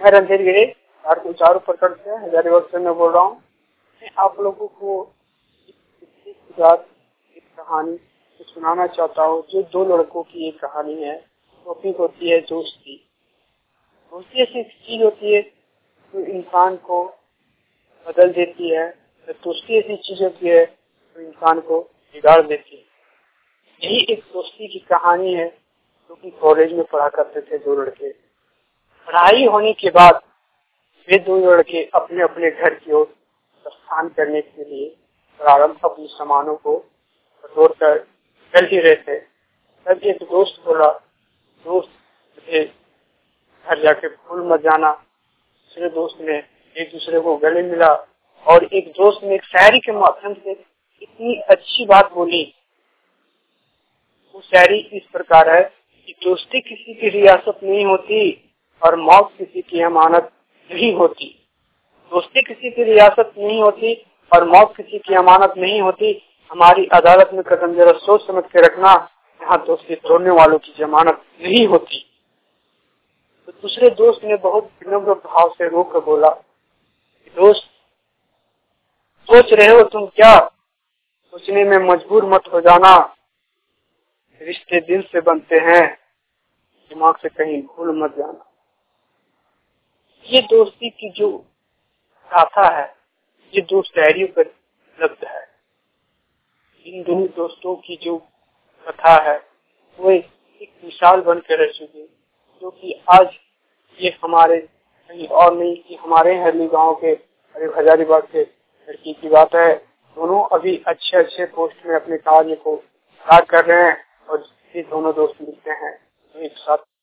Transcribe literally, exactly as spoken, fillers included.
मैं रणधीर गिरी भारतीय चारू प्रकट से हजारीबाग से मैं बोल रहा हूँ। मैं आप लोगों को एक एक कहानी सुनाना चाहता हूँ जो दो लड़कों की एक कहानी है। टॉपिक होती है दोस्ती। दोस्ती ऐसी चीज होती है जो इंसान को बदल देती है। दोस्ती ऐसी चीज होती है जो इंसान को बिगाड़ देती है। यही एक दोस्ती की कहानी है जो कि कॉलेज में पढ़ा करते थे दो लड़के। पढ़ाई होने के बाद वे दो लड़के अपने अपने घर की ओर प्रस्थान करने के लिए प्रारंभ अपने सामानों को बटोर कर चल ही रहे थे। तब एक दोस्त बोला, दोस्त मुझे घर जाके भूल मत जाना। दूसरे दोस्त ने एक दूसरे को गले मिला और एक दोस्त ने एक शायरी के माध्यम से इतनी अच्छी बात बोली। वो शायरी इस प्रकार है कि दोस्ती किसी की रियासत नहीं होती और मौत किसी की अमानत नहीं होती। दोस्ती किसी की रियासत नहीं होती और मौत किसी की अमानत नहीं होती। हमारी अदालत में कदम जरा सोच समझ के रखना, यहाँ दोस्ती तोड़ने वालों की जमानत नहीं होती। तो दूसरे दोस्त ने बहुत विनम्र भाव से रोक कर बोला, दोस्त सोच रहे हो तुम क्या? सोचने में मजबूर मत हो जाना। रिश्ते दिल से बनते हैं, दिमाग से कहीं भूल मत जाना। ये दोस्ती की जो गाथा है, ये दो शायरियों पर उपलब्ध है। इन दोनों दोस्तों की जो कथा है वो एक मिसाल बनकर रह चुकी, जो कि आज ये हमारे कहीं और नहीं कि हमारे हरली गांव के हजारीबाग के लड़की की बात है। दोनों अभी अच्छे अच्छे पोस्ट में अपने कार्य को कार्य कर रहे हैं और ये दोनों दोस्त मिलते हैं तो एक साथ